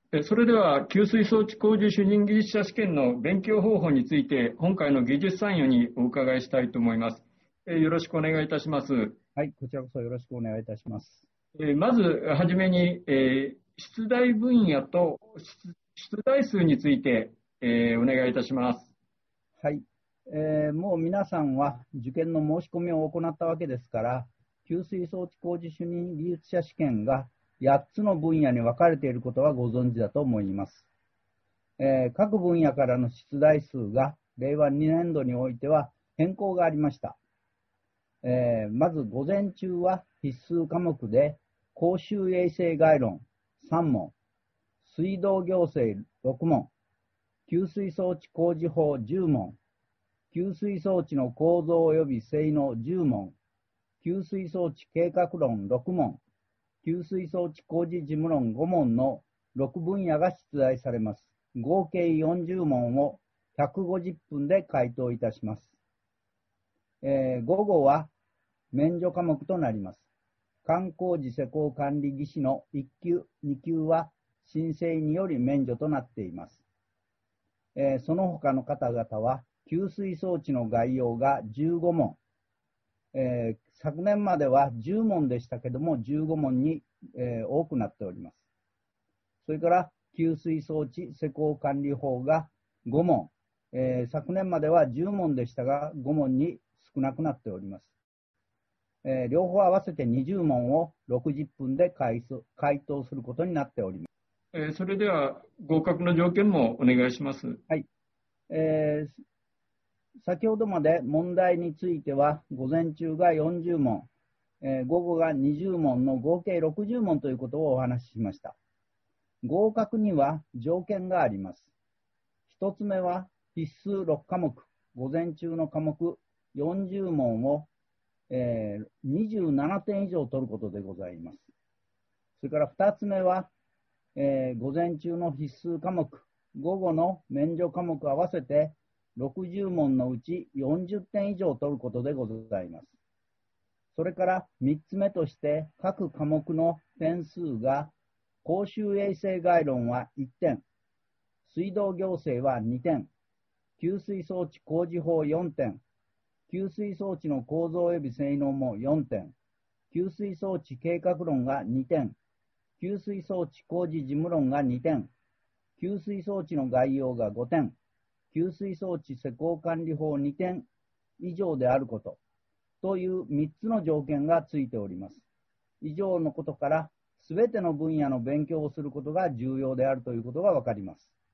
それでは、給水装置工事主任技術者試験の勉強方法について、今回の技術参与にお伺いしたいと思います。よろしくお願いいたします。 はい、こちらこそよろしくお願いいたします。 まずはじめに、出題分野と出題数について、お願いいたします。 はい、もう皆さんは受験の申し込みを行ったわけですから、給水装置工事主任技術者試験が8つの分野に分かれていることはご存知だと思います。各分野からの出題数が令和2年度においては変更がありました。まず午前中は必須科目で公衆衛生概論3問、水道行政6問、給水装置工事法10問、給水装置の構造及び性能10問、給水装置計画論6問、給水装置工事事務論5問の6分野が出題されます。合計40問を150分で回答いたします。午後は免除科目となります。観光時施工管理技師の1級、2級は申請により免除となっています。その他の方々は給水装置の概要が15問、昨年までは10問でしたけども15問に、多くなっております。それから給水装置施工管理法が5問、昨年までは10問でしたが5問に少なくなっております。両方合わせて20問を60分で回答することになっております。 それでは合格の条件もお願いします。 はい。先ほどまで問題については午前中が40問、午後が20問の合計60問ということをお話ししました。合格には条件があります。一つ目は必須6科目、午前中の科目40問を、27点以上取ることでございます。それから2つ目は、午前中の必須科目、午後の免除科目合わせて60問のうち40点以上取ることでございます。それから3つ目として各科目の点数が公衆衛生概論は1点、水道行政は2点、給水装置工事法4点、給水装置の構造及び性能も4点、給水装置計画論が2点、給水装置工事事務論が2点、給水装置の概要が5点、給水装置施工管理法2点以上であることという3つの条件がついております。以上のことから、すべての分野の勉強をすることが重要であるということがわかります。